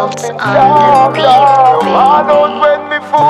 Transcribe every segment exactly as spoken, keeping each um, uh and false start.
Waltz on the beat.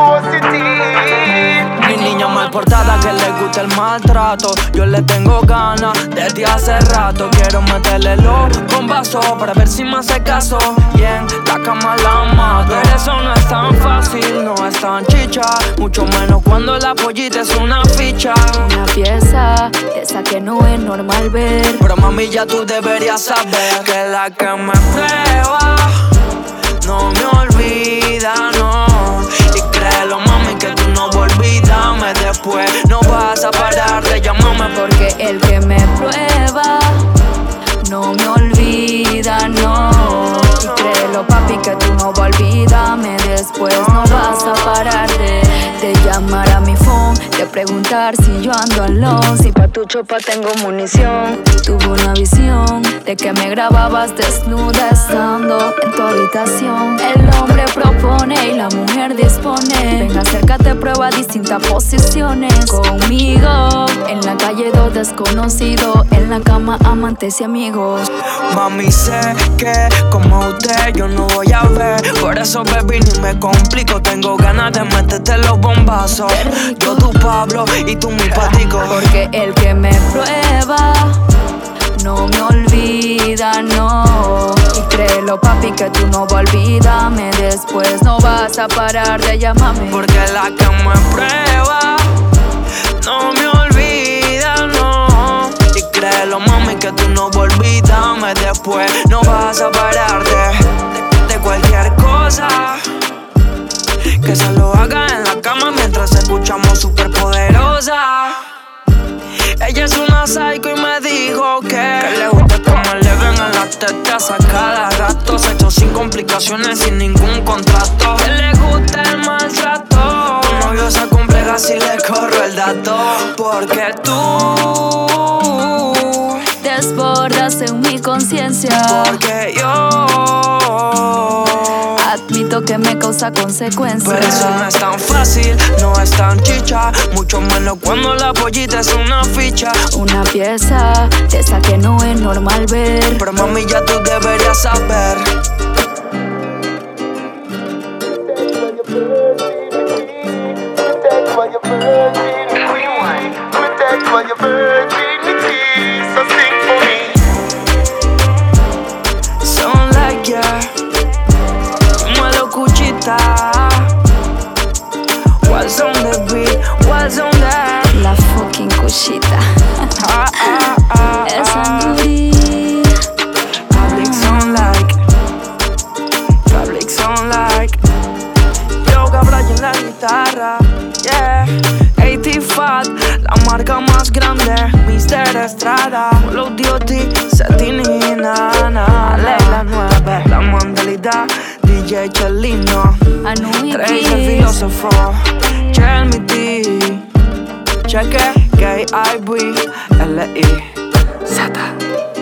Mi niña mal portada que le gusta el maltrato. Yo le tengo ganas desde hace rato. Quiero meterle los bombazos para ver si me hace caso. Y en la cama la mato. Pero eso no es tan fácil, no es tan chicha. Mucho menos cuando la pollita es una ficha. Una pieza, esa que no es normal ver. Pero mami ya tú deberías saber que la que me prueba no me olvida, no. Y créelo mami que tú no olvídame después. No vas a parar de llamarme. Porque el que me prueba no me olvida, no. Y créelo papi que tú no olvídame después. No vas a parar de, de llamar a mi phone, de preguntar si yo ando alone. Si pa' tu chopa tengo munición. Tuve una visión de que me grababas desnuda estando en tu habitación. El hombre propone y la mujer dispone. Ven, acércate, prueba distintas posiciones conmigo. En la calle dos desconocidos, en la cama amantes y amigos. Mami sé que como usted yo no voy a ver. Por eso baby ni me complico. Tengo ganas de meterte los bombazos. Yo tu Pablo y tú mi patico. Porque el que me prueba no me olvida, no. Y créelo papi que tú no olvídame después. No vas a parar de llamarme. Porque la que me prueba no me olvida, no. Y créelo mami que tú no olvídame después. No vas a parar de, de cualquier cosa. Que se lo haga en la cama mientras escuchamos Superpoderosa. Ella es una psycho y me dijo que, que le gusta como le ven en las tetas a cada rato. Sexo sin complicaciones, sin ningún contrato. Que le gusta el maltrato. Tu novio se compleja si le corro el dato. Porque tú desbordas en mi conciencia. Porque yo admito que me causa consecuencias. Pero eso no es tan fácil, no es tan chicha. Mucho menos cuando la pollita es una ficha. Una pieza de esa que no es normal ver. Pero mami ya tú deberías saber. Sound like yeah. What's on the beat? What's on that? La fucking cuchita. ah, ah, ah, Esa ah. nuri. Public sound like. Public sound like. Yo Gabra en la guitarra. Yeah. eighty Fat, la marca más grande. Mister Estrada. Los D T, Setini, Nana. Leila nueve. La mentalidad. D J Chelino. Tres el filósofo. Jeremy D. Cheque. K I B L I Z.